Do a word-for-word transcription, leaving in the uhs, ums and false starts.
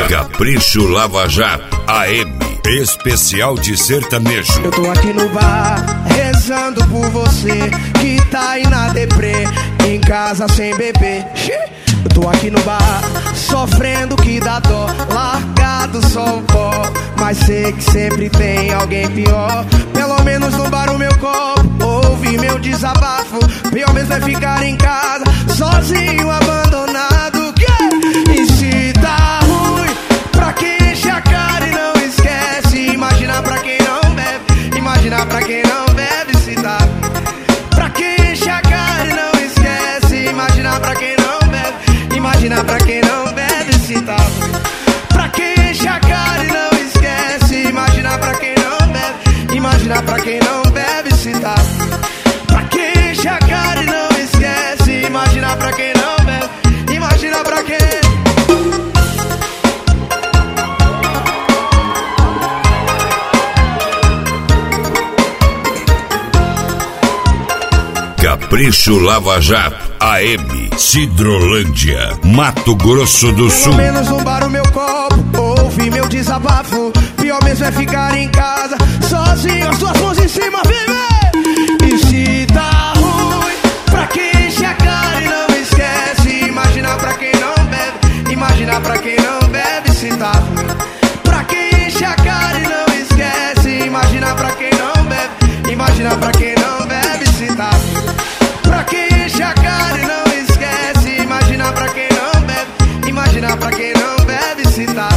Capricho Lava Jato A M, especial de sertanejo. Eu tô aqui no bar, rezando por você que tá aí na deprê, em casa sem beber. Eu tô aqui no bar, sofrendo que dá dó, largado só o pó, mas sei que sempre tem alguém pior. Pelo menos no bar o meu copo, ouve meu desabafo. Pior mesmo é ficar em casa, sozinho, abandonado. E se tá ruim, pra quem enche a cara e não esquece. Imagina pra quem não bebe, imagina pra quem não bebe. Se tá pra quem enche a cara e não esquece. Imagina pra quem não bebe, imagina pra quem não bebe. Se tá pra quem enche a cara e não esquece. Imagina pra quem não bebe, imagina pra quem não bebe. Se tá pra quem enche a cara e não esquece. Imagina pra quem não bebe, imagina pra quem. Capricho Lava Jato A M, Cidrolândia, Mato Grosso do Sul. Pelo menos no bar o meu copo, ouve meu desabafo. Pior mesmo é ficar em casa, sozinho, as suas mãos em cima, viver. E se tá ruim, pra quem enche a cara e não esquece. Imagina pra quem não bebe, imagina pra quem não bebe. Se tá ruim, pra quem enche a cara e não esquece. Imagina pra quem não bebe, imagina pra quem não bebe. Se tá ruim, pra quem enche a cara e não esquece. Imagina pra quem não bebe, imagina pra quem não bebe. Se tá